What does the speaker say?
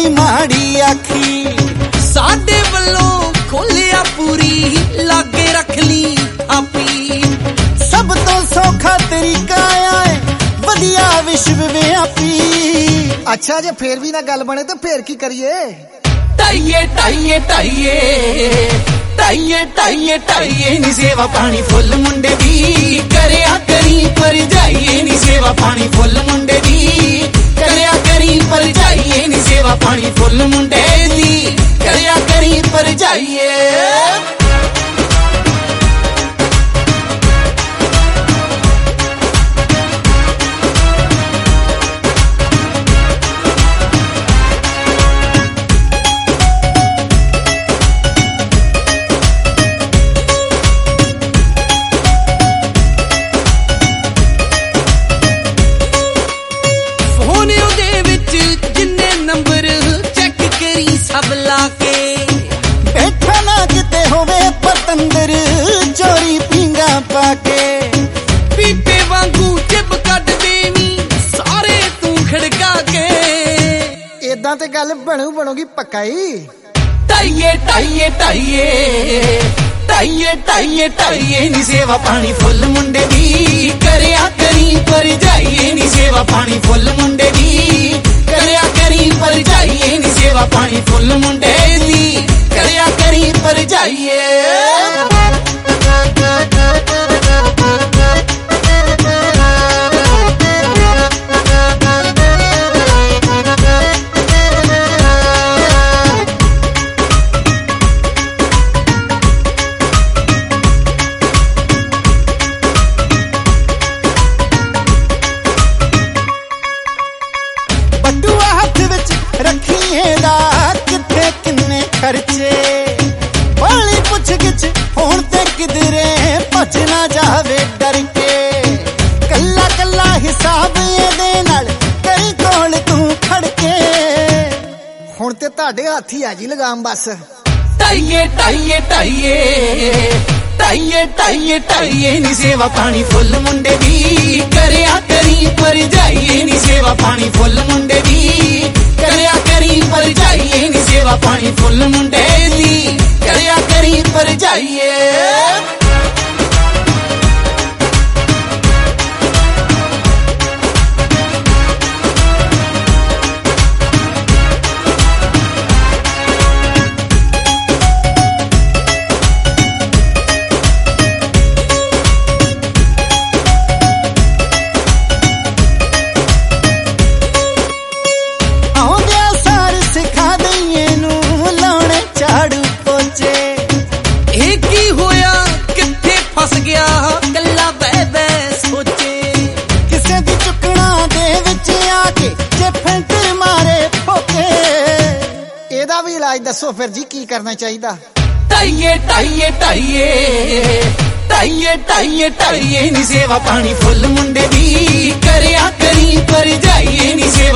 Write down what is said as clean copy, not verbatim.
कोई माड़ी आखी साडे वल्लों खोलिया पूरी लागे रख ली आपी सब तो सौखा तरीका है वधिया विश्व व्यापी। अच्छा जे फिर भी ना गल बने तो फिर की करिए? टाइए टाइए टाइए टाइए टाइए टाइए नी सेवा पानी फुल मुंडे दी करया करी पर जाइए नी सेवा पानी फुल मुंडे दी करया करी पर जाइए नी सेवा पानी फुल मुंडे दी करया करी पर जाइए। सब लाके बैठा ना किते होवे पतंदर चोरी पींगा पाके पीपे वांगू जिब कट देनी सारे तू खड़का के इदां ते गल बनूगी पक्का ही। टाइए टाइए टाइए टाइए टाइए टाइए नी सेवा पानी फुल मुंडे दी करया करी पर जाइए नी सेवा पानी फुल मुंडे दी करया करी पर जाइए नी सेवा पानी फुल मुंडे दी करया करी पर जाइए। किथे किन्ने खर्चे बाली पुछ गिछ होण ते किधरे भज ना जावे डर के कल्ला कल्ला हिसाब एदे नाल करी कोल तू खड़के हुण ते तुहाडे हत्थ ही आ जी लगाम बस। टाइए टाइए टाइए टाइए टाइए टाइए नी सेवा पानी फुल मुंडे दी करया करी पर जाइए नी सेवा पानी फुल मुंडे दी करया करी पर जाइए नी सेवा पानी फुल मुंडे दी करया करी पर जाइए। फस गया कल्ला बह बह सोचे किसे दी चुकना दे विच आके जे फेंट मारे फोके एदा भी इलाज दसो फिर जी की करना चाहिए? टाइए टाइए टाइए टाइए टाइए टाइए नी सेवा पानी फुल मुंडे दी करया करी पर जाइए नी सेवा